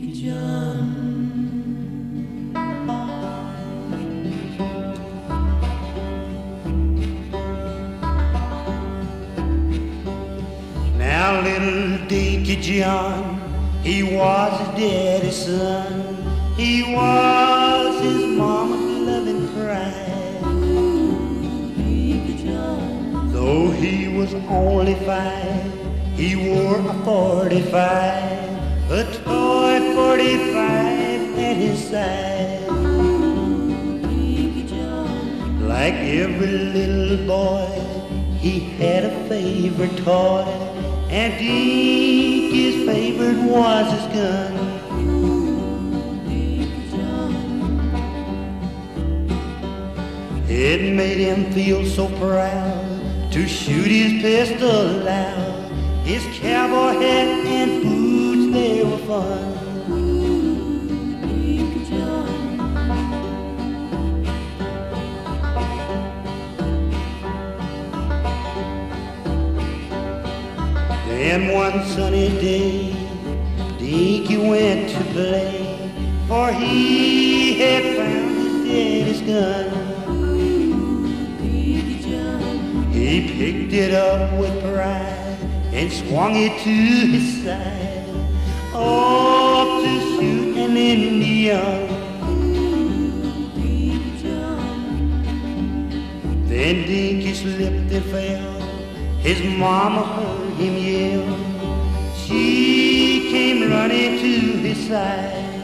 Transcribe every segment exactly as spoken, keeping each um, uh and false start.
Dinky John. Now little Dinky John, he was his daddy's son. He was his mama's loving pride. Dinky John. Though he was only five, he wore a forty-five, a toy forty-five at his side. Dinky John. Like every little boy, he had a favorite toy, and Dinky's favorite was his gun. It made him feel so proud to shoot his pistol loud. His cowboy hat and boots, they were fun. Then one sunny day, Dinky went to play, for he had found his daddy's gun. He picked it up with pride and swung it to his side, off to shoot an Indian. Then Dinky slipped and fell. His mama heard him yell. She came running to his side,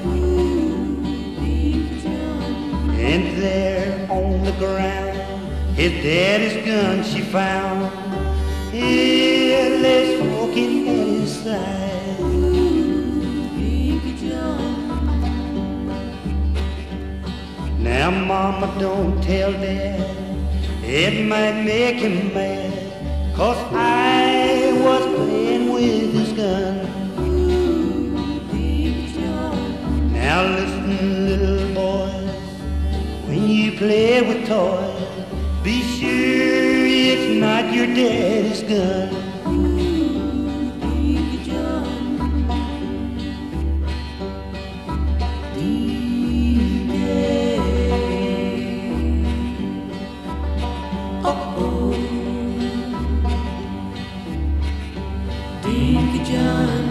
and there on the ground his daddy's gun she found. He lay smoking at his side. Now mama, don't tell dad, it might make him mad, 'cause I was playing with his gun. Now listen, little boys, when you play with toys, be sure it's not your daddy's gun. Dinky John. Dinky. Oh-oh. Dinky John.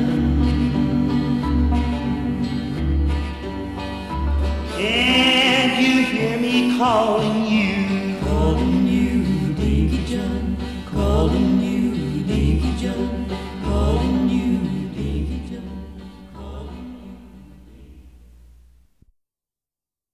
Can't you hear me calling you?